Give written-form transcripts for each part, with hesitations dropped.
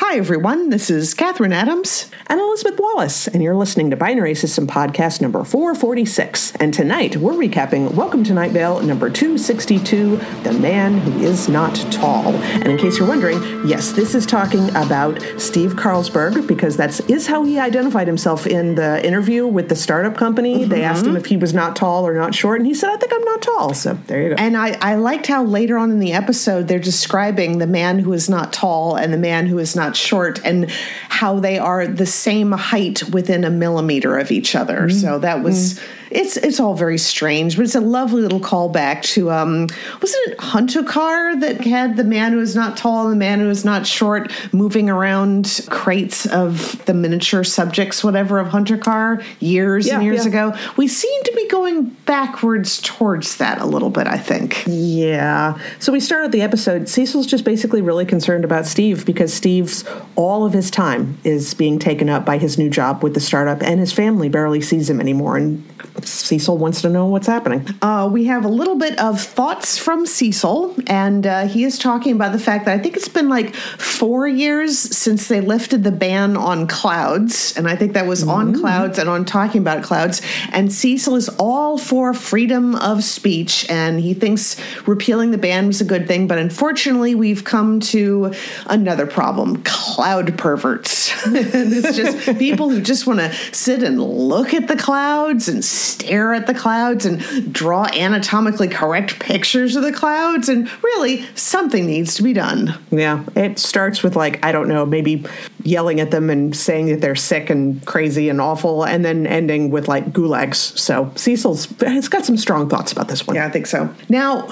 Hi, everyone. This is Catherine Adams. And Elizabeth Wallace, and you're listening to Binary System Podcast number 446. And tonight, we're recapping Welcome to Night Vale number 262, The Man Who Is Not Tall. And in case you're wondering, yes, this is talking about Steve Carlsberg, because that is how he identified himself in the interview with the startup company. Mm-hmm. They asked him if he was not tall or not short, and he said, I think I'm not tall. So there you go. And I liked how later on in the episode, they're describing the man who is not tall and the man who is not short, and how they are the same height within a millimeter of each other. Mm-hmm. So that was... It's all very strange, but it's a lovely little callback to, wasn't it Hunter Car that had the man who is not tall and the man who is not short moving around crates of the miniature subjects, whatever, of Hunter Car years and years ago? We seem to be going backwards towards that a little bit, I think. Yeah. So we started the episode. Cecil's just basically really concerned about Steve because Steve's, all of his time is being taken up by his new job with the startup, and his family barely sees him anymore, and Cecil wants to know what's happening. We have a little bit of thoughts from Cecil, and he is talking about the fact that I think it's been like 4 years since they lifted the ban on clouds, and I think that was on clouds and on talking about clouds, and Cecil is all for freedom of speech, and he thinks repealing the ban was a good thing, but unfortunately we've come to another problem: cloud perverts. And it's just people who just want to sit and look at the clouds and stare at the clouds and draw anatomically correct pictures of the clouds, and really something needs to be done. Yeah, it starts with maybe yelling at them and saying that they're sick and crazy and awful, and then ending with gulags. So Cecil's got some strong thoughts about this one. Yeah, I think so. Now,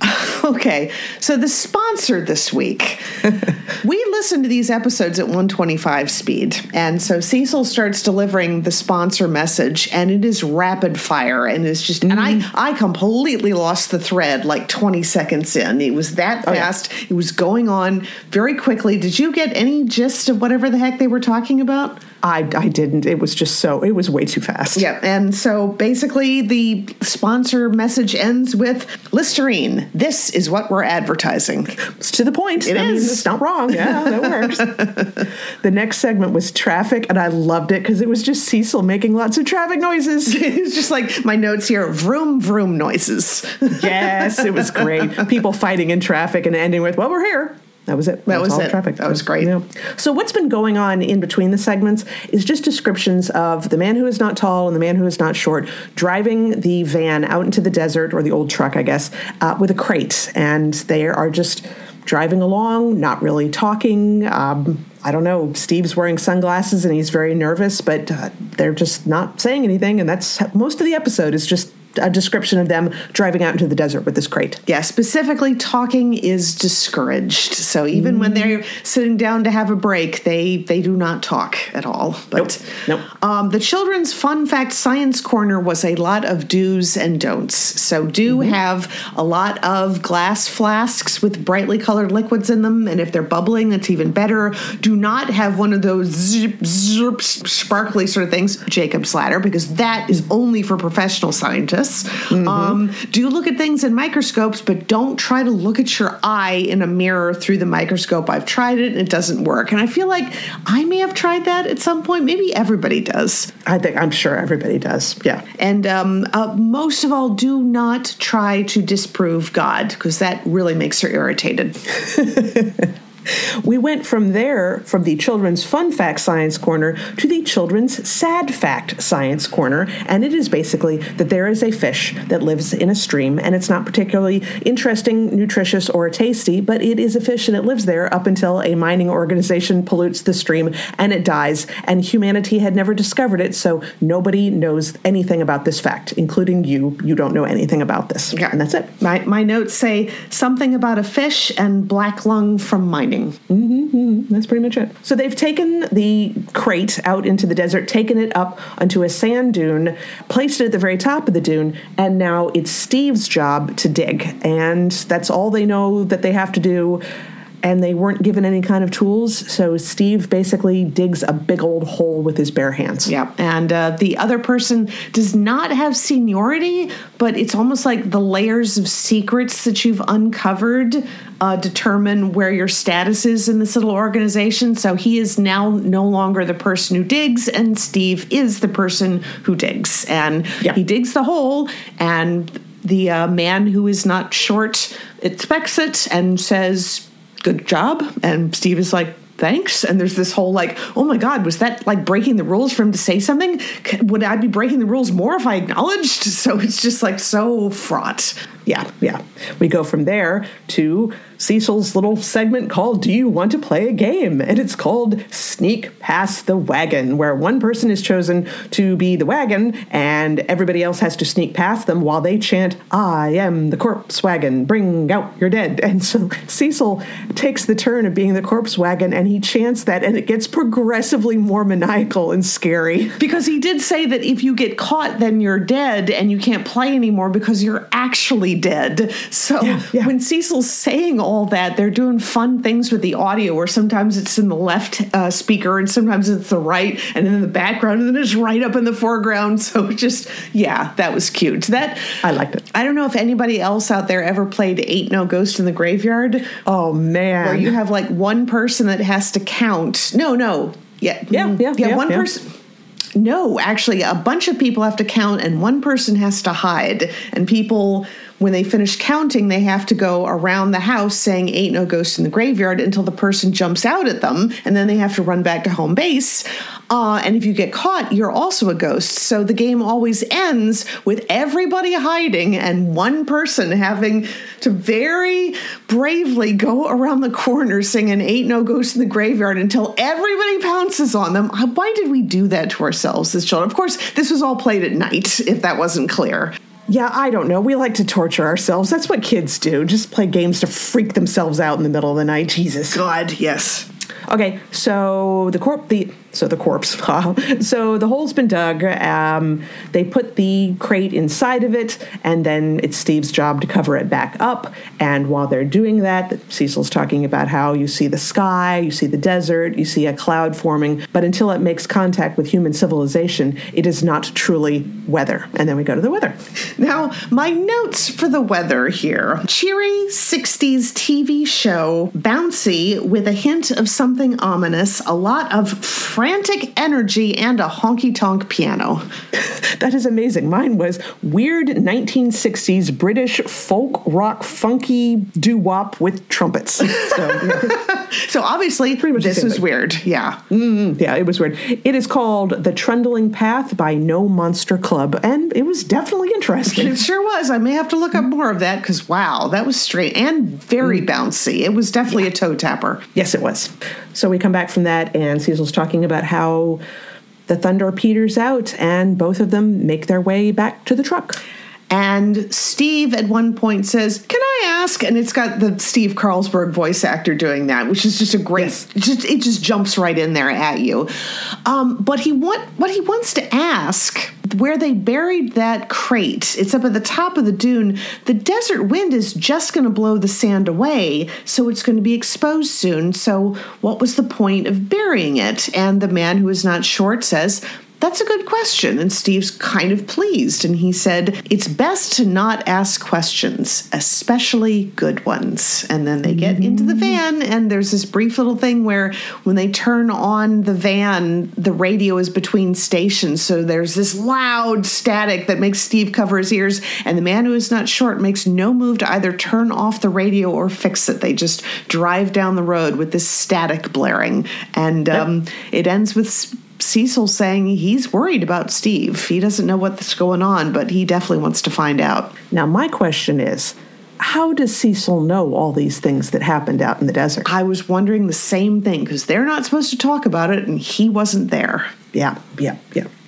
okay, so the sponsor this week. We listen to these episodes at 125 speed, and so Cecil starts delivering the sponsor message, and it is rapid fire, and it's just, and I completely lost the thread 20 seconds in. It was that fast. Yeah. It was going on very quickly. Did you get any gist of whatever the heck they were talking about? I didn't. It was just it was way too fast. Yeah, and so basically the sponsor message ends with, Listerine, this is what we're advertising. It's to the point. It is. It's not wrong. Yeah, that works. The next segment was traffic, and I loved it because it was just Cecil making lots of traffic noises. It's just like my notes here, vroom, vroom noises. Yes, it was great. People fighting in traffic and ending with, well, we're here. That was it. That was all it. Traffic. That was great. Yeah. So what's been going on in between the segments is just descriptions of the man who is not tall and the man who is not short driving the van out into the desert, or the old truck, I guess, with a crate. And they are just driving along, not really talking. I don't know. Steve's wearing sunglasses and he's very nervous, but they're just not saying anything. And that's most of the episode is just a description of them driving out into the desert with this crate. Yeah, specifically talking is discouraged. So even when they're sitting down to have a break, they do not talk at all. But Nope. The children's fun fact science corner was a lot of do's and don'ts. So have a lot of glass flasks with brightly colored liquids in them, and if they're bubbling, that's even better. Do not have one of those sparkly sort of things, Jacob's ladder, because that is only for professional scientists. Do look at things in microscopes, but don't try to look at your eye in a mirror through the microscope. I've tried it and it doesn't work. And I feel like I may have tried that at some point. Maybe everybody does. I'm sure everybody does. Yeah. And most of all, do not try to disprove God, because that really makes her irritated. We went from the Children's Fun Fact Science Corner to the Children's Sad Fact Science Corner, and it is basically that there is a fish that lives in a stream, and it's not particularly interesting, nutritious, or tasty, but it is a fish and it lives there up until a mining organization pollutes the stream and it dies, and humanity had never discovered it, so nobody knows anything about this fact, including you. You don't know anything about this. Yeah. And that's it. My notes say something about a fish and black lung from mining. That's pretty much it. So they've taken the crate out into the desert, taken it up onto a sand dune, placed it at the very top of the dune, and now it's Steve's job to dig. And that's all they know that they have to do. and they weren't given any kind of tools, so Steve basically digs a big old hole with his bare hands. Yeah, and the other person does not have seniority, but it's almost like the layers of secrets that you've uncovered determine where your status is in this little organization. So he is now no longer the person who digs, and Steve is the person who digs. And he digs the hole, and the man who is not short inspects it and says, "Good job." And Steve is like, "Thanks." And there's this whole like, oh my God, was that like breaking the rules for him to say something? Would I be breaking the rules more if I acknowledged? So it's just like so fraught. Yeah. We go from there to Cecil's little segment called Do You Want to Play a Game? And it's called Sneak Past the Wagon, where one person is chosen to be the wagon and everybody else has to sneak past them while they chant, "I am the corpse wagon, bring out your dead." And so Cecil takes the turn of being the corpse wagon and he chants that, and it gets progressively more maniacal and scary. Because he did say that if you get caught, then you're dead and you can't play anymore because you're actually dead. So when Cecil's saying all that, they're doing fun things with the audio where sometimes it's in the left speaker and sometimes it's the right, and then in the background, and then it's right up in the foreground. So just, that was cute. That I liked it. I don't know if anybody else out there ever played Ain't No Ghost in the Graveyard. Oh, man. Where you have like one person that has to count. One person. No, actually, a bunch of people have to count and one person has to hide. And people, when they finish counting, they have to go around the house saying "Ain't no ghost in the graveyard" until the person jumps out at them. And then they have to run back to home base. And if you get caught, you're also a ghost. So the game always ends with everybody hiding and one person having to very bravely go around the corner singing "Ain't no ghost in the graveyard" until everybody pounces on them. Why did we do that to ourselves as children? Of course, this was all played at night, if that wasn't clear. Yeah, I don't know. We like to torture ourselves. That's what kids do. Just play games to freak themselves out in the middle of the night. Jesus. God, yes. Okay, so the corpse. So the hole's been dug. They put the crate inside of it, and then it's Steve's job to cover it back up. And while they're doing that, Cecil's talking about how you see the sky, you see the desert, you see a cloud forming, but until it makes contact with human civilization, it is not truly weather. And then we go to the weather. Now, my notes for the weather here. Cheery 60s TV show, bouncy with a hint of something ominous, a lot of frantic energy, and a honky-tonk piano. That is amazing. Mine was weird 1960s British folk rock funky doo-wop with trumpets. So obviously, this was weird. Yeah. Yeah, it was weird. It is called The Trundling Path by No Monster Club, and it was definitely interesting. It sure was. I may have to look up more of that because, wow, that was straight and very bouncy. It was definitely a toe tapper. Yes, it was. So we come back from that, and Cecil's talking about how the thunder peters out, and both of them make their way back to the truck. And Steve at one point says, "Can I ask?" And it's got the Steve Carlsberg voice actor doing that, which is just a great, it just jumps right in there at you. But what he wants to ask, where they buried that crate, it's up at the top of the dune. The desert wind is just going to blow the sand away, so it's going to be exposed soon. So what was the point of burying it? And the man who is not short says, "That's a good question." And Steve's kind of pleased. And he said, "It's best to not ask questions, especially good ones." And then they get into the van, and there's this brief little thing where when they turn on the van, the radio is between stations. So there's this loud static that makes Steve cover his ears. And the man who is not short makes no move to either turn off the radio or fix it. They just drive down the road with this static blaring. And it ends with Cecil saying he's worried about Steve. He doesn't know what's going on, but he definitely wants to find out. Now, my question is, how does Cecil know all these things that happened out in the desert? I was wondering the same thing, because they're not supposed to talk about it, and he wasn't there. Yeah.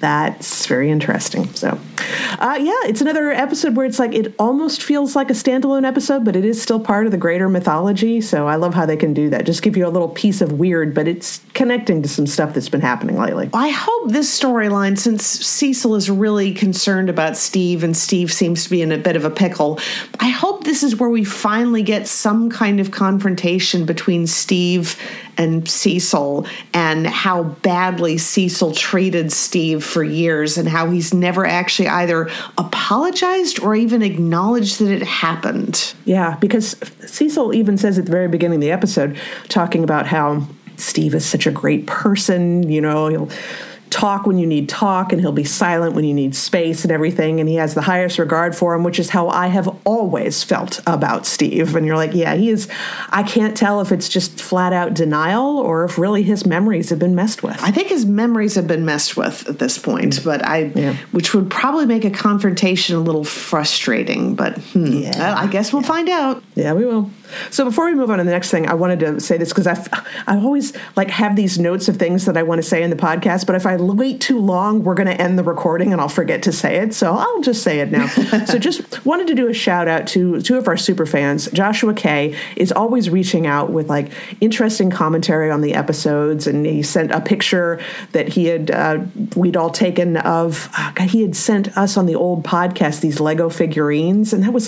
That's very interesting. So, it's another episode where it's like it almost feels like a standalone episode, but it is still part of the greater mythology. So I love how they can do that. Just give you a little piece of weird, but it's connecting to some stuff that's been happening lately. I hope this storyline, since Cecil is really concerned about Steve and Steve seems to be in a bit of a pickle, I hope this is where we finally get some kind of confrontation between Steve and Cecil and how badly Cecil treated Steve for years and how he's never actually either apologized or even acknowledged that it happened. Yeah, because Cecil even says at the very beginning of the episode, talking about how Steve is such a great person, he'll talk when you need talk and he'll be silent when you need space and everything, and he has the highest regard for him, which is how I have always felt about Steve. And you're like, yeah, he is. I can't tell if it's just flat out denial or if really his memories have been messed with. I think his memories have been messed with at this point, which would probably make a confrontation a little frustrating, but I guess we'll find out. Yeah, we will. So before we move on to the next thing, I wanted to say this because I always have these notes of things that I want to say in the podcast, but if I wait too long, we're going to end the recording and I'll forget to say it. So I'll just say it now. So just wanted to do a shout out to two of our super fans. Joshua K is always reaching out with interesting commentary on the episodes, and he sent a picture that we'd all taken of. He had sent us on the old podcast these Lego figurines, and that was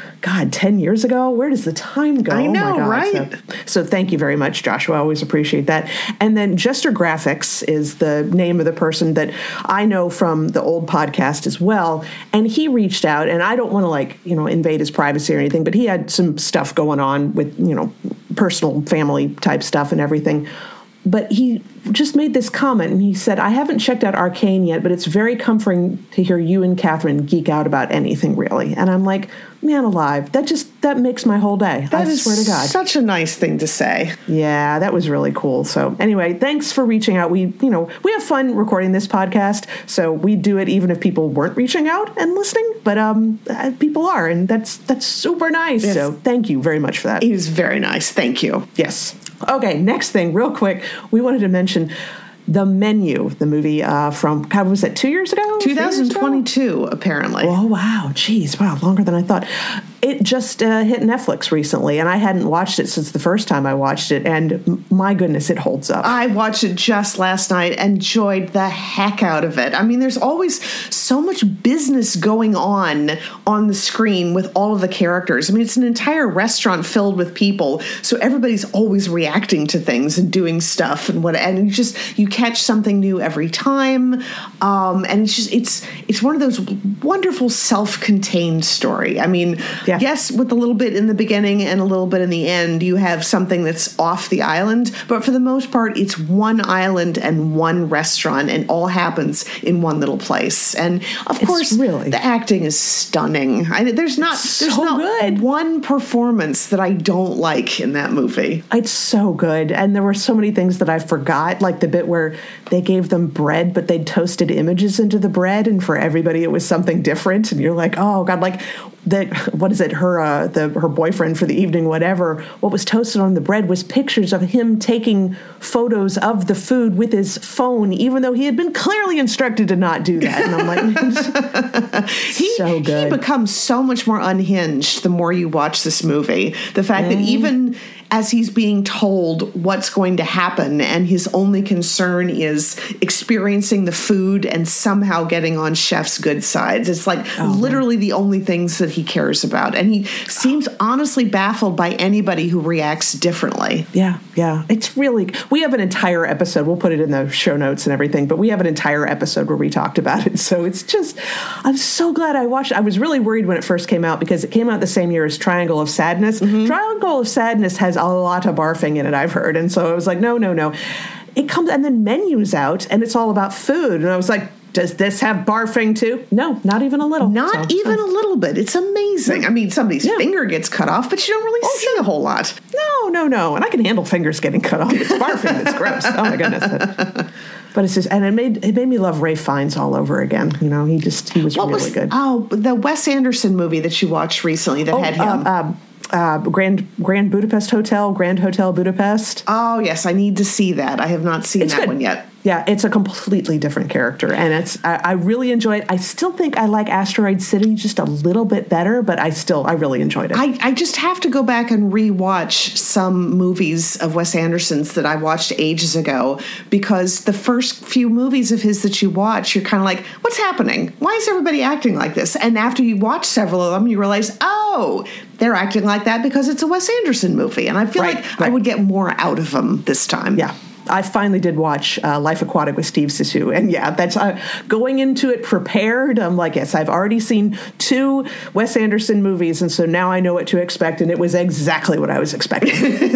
10 years ago. Where does the time go? I know, oh my God. right? So thank you very much, Joshua. I always appreciate that. And then Jester Graphics is the name of the person that I know from the old podcast as well. And he reached out, and I don't want to invade his privacy or anything, but he had some stuff going on with, personal family type stuff and everything. But he just made this comment, and he said, I haven't checked out Arcane yet, but it's very comforting to hear you and Catherine geek out about anything, really. And I'm like, man alive, that makes my whole day. I swear to God. Such a nice thing to say. Yeah, that was really cool. So anyway, thanks for reaching out. We have fun recording this podcast, so we do it even if people weren't reaching out and listening, but people are, and that's super nice. Yes. So thank you very much for that. It is very nice. Thank you. Yes. Okay, next thing, real quick, we wanted to mention The Menu, the movie from, God, was that 2 years ago? 2022, apparently. Oh, wow. Geez, wow, longer than I thought. It just hit Netflix recently, and I hadn't watched it since the first time I watched it, and my goodness, it holds up. I watched it just last night, enjoyed the heck out of it. I mean, there's always so much business going on the screen with all of the characters. I mean, it's an entire restaurant filled with people, so everybody's always reacting to things and doing stuff and you catch something new every time, and it's one of those wonderful self-contained story. I mean, yes, with a little bit in the beginning and a little bit in the end, you have something that's off the island, but for the most part, it's one island and one restaurant, and all happens in one little place. And of course, the acting is stunning. There's not good. One performance that I don't like in that movie. It's so good, and there were so many things that I forgot, like the bit where they gave them bread, but they toasted images into the bread, and for everybody it was something different, and you're like, oh God, what is it? Her boyfriend for the evening, whatever. What was toasted on the bread was pictures of him taking photos of the food with his phone, even though he had been clearly instructed to not do that. And I'm like, so good. He becomes so much more unhinged the more you watch this movie. The fact that even as he's being told what's going to happen, and his only concern is experiencing the food and somehow getting on Chef's good side. It's literally the only things that he cares about. And he seems honestly baffled by anybody who reacts differently. Yeah. It's really, we have an entire episode, we'll put it in the show notes and everything, but we have an entire episode where we talked about it. So it's just, I'm so glad I watched it. I was really worried when it first came out because it came out the same year as Triangle of Sadness. Mm-hmm. Triangle of Sadness has a lot of barfing in it, I've heard. And so I was like, no. It comes, and then Menu's out, and it's all about food. And I was like, does this have barfing too? No, not even a little. Not even a little bit. It's amazing. Yeah. I mean, somebody's finger gets cut off, but you don't really see a whole lot. No. And I can handle fingers getting cut off. It's barfing. It's gross. Oh my goodness. But it's just, and it made me love Ralph Fiennes all over again. He was really good. Oh, the Wes Anderson movie that you watched recently that had him. Grand Budapest Hotel, Grand Hotel Budapest. Oh, yes. I need to see that. I have not seen that one yet. Yeah, it's a completely different character, and I really enjoy it. I still think I like Asteroid City just a little bit better, but I really enjoyed it. I just have to go back and rewatch some movies of Wes Anderson's that I watched ages ago, because the first few movies of his that you watch, you're kind of like, what's happening? Why is everybody acting like this? And after you watch several of them, you realize, oh, they're acting like that because it's a Wes Anderson movie. And I feel like I would get more out of them this time. Yeah. I finally did watch Life Aquatic with Steve Zissou, and yeah, that's going into it prepared. I'm like, yes, I've already seen 2 Wes Anderson movies, and so now I know what to expect, and it was exactly what I was expecting.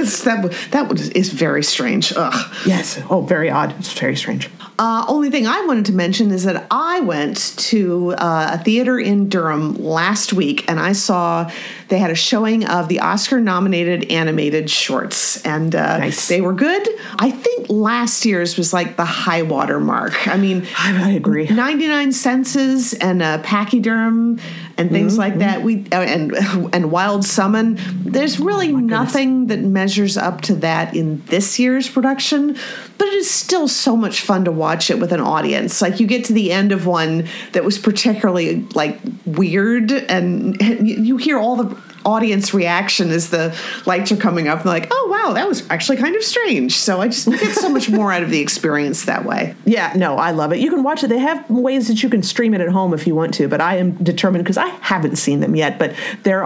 That is very strange. Ugh. Yes. Oh, very odd. It's very strange. Only thing I wanted to mention is that I went to a theater in Durham last week, and I saw they had a showing of the Oscar-nominated animated shorts, and nice. They were good. I think last year's was like the high water mark. I mean, I agree. 99 Senses and Pachyderm and things like that. And Wild Summon. There's really nothing that measures up to that in this year's production, but it is still so much fun to watch it with an audience. Like, you get to the end of one that was particularly like weird, and you hear all the audience reaction as the lights are coming up, and like, oh wow, that was actually kind of strange. So I just get so much more out of the experience that way. Yeah, no, I love it. You can watch it. They have ways that you can stream it at home if you want to, but I am determined, because I haven't seen them yet, but there's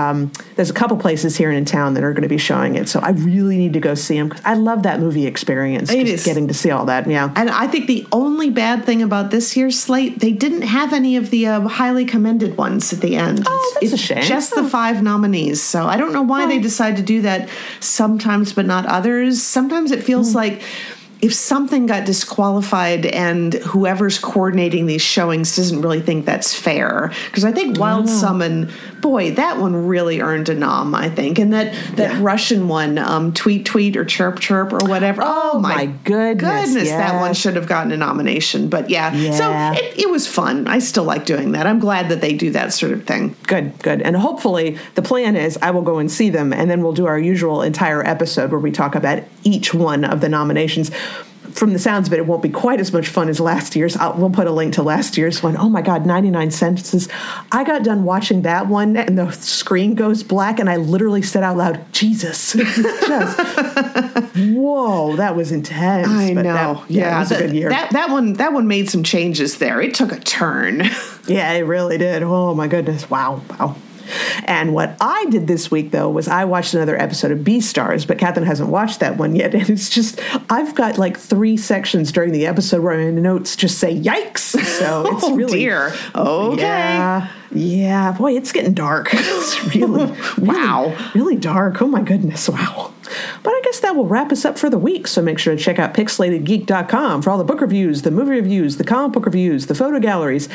a couple places here in town that are going to be showing it, so I really need to go see them, because I love that movie experience. It is getting to see all that. Yeah. And I think the only bad thing about this year's slate, they didn't have any of the highly commended ones at the end. Oh, that's a shame. Just the 5 nominees. So I don't know why they decide to do that sometimes but not others. Sometimes it feels like if something got disqualified and whoever's coordinating these showings doesn't really think that's fair. Because I think Wild Summon, boy, that one really earned a nom, I think. And that Russian one, Tweet Tweet or Chirp Chirp or whatever. Oh my goodness. Yes. That one should have gotten a nomination. But yeah. So it was fun. I still like doing that. I'm glad that they do that sort of thing. Good. And hopefully the plan is I will go and see them, and then we'll do our usual entire episode where we talk about each one of the nominations. From the sounds of it, it won't be quite as much fun as last year's. We'll put a link to last year's one. Oh my God, 99 Sentences. I got done watching that one, and the screen goes black, and I literally said out loud, Jesus. Just, whoa, that was intense. I know. It was a good year. That one made some changes there. It took a turn. Yeah, it really did. Oh my goodness. Wow. And what I did this week, though, was I watched another episode of Beastars, but Catherine hasn't watched that one yet. And it's just, I've got like 3 sections during the episode where my notes just say, yikes. So it's really... dear. Okay. Yeah. Boy, it's getting dark. It's really dark. Oh, my goodness. Wow. But I guess that will wrap us up for the week. So make sure to check out pixelatedgeek.com for all the book reviews, the movie reviews, the comic book reviews, the photo galleries.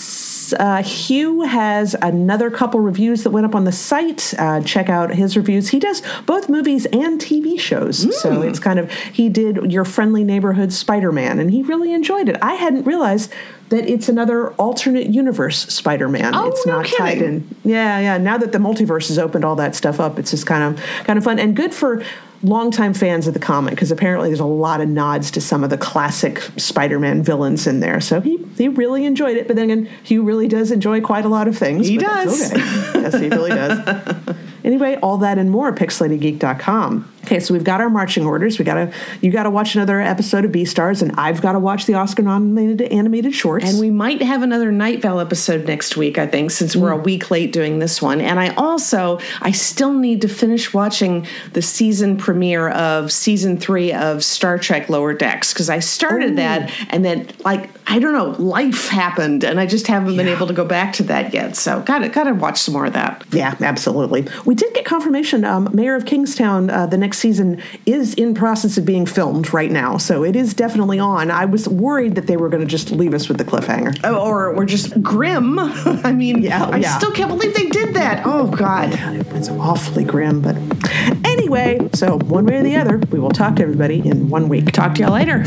Hugh has another couple reviews that went up on the site. Check out his reviews. He does both movies and TV shows. So it's kind of, he did Your Friendly Neighborhood Spider-Man, and he really enjoyed it. I hadn't realized that it's another alternate universe Spider-Man. Oh, it's no not kidding. tied in. Yeah. Now that the multiverse has opened all that stuff up, it's just kind of fun and good for longtime fans of the comic, because apparently there's a lot of nods to some of the classic Spider-Man villains in there. So he really enjoyed it. But then again, Hugh really does enjoy quite a lot of things. He does. Okay. Yes, he really does. Anyway, all that and more at pixelatedgeek.com. Okay, so we've got our marching orders. You got to watch another episode of Beastars, and I've got to watch the Oscar-nominated animated shorts. And we might have another Night Vale episode next week, I think, since we're a week late doing this one. And I still need to finish watching the season premiere of season 3 of Star Trek Lower Decks, because I started that, and then, I don't know, life happened, and I just haven't been able to go back to that yet. So gotta watch some more of that. Yeah, absolutely. We did get confirmation. Mayor of Kingstown, the next season is in process of being filmed right now, so it is definitely on. I was worried that they were going to just leave us with the cliffhanger. Or we're just grim. I mean, I still can't believe they did that. Oh, God. It's awfully grim, but anyway, so one way or the other, we will talk to everybody in 1 week. Talk to y'all later.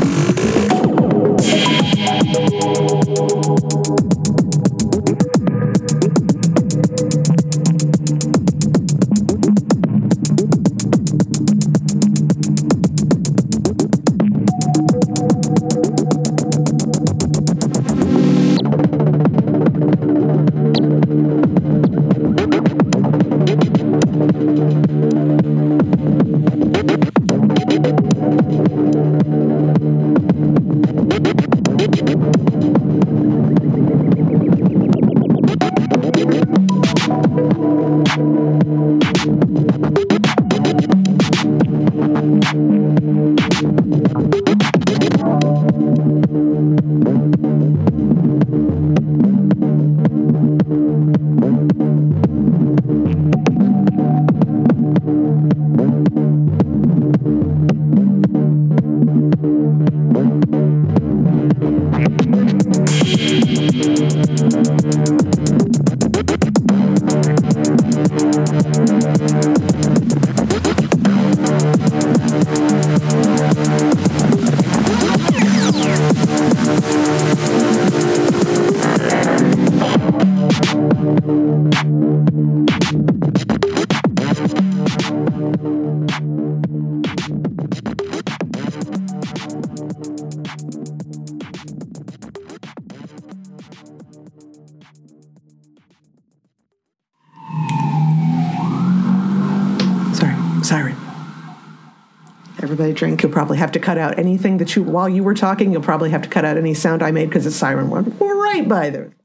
Siren. Everybody drink. You'll probably have to cut out anything that while you were talking, you'll probably have to cut out any sound I made because the siren went right by there.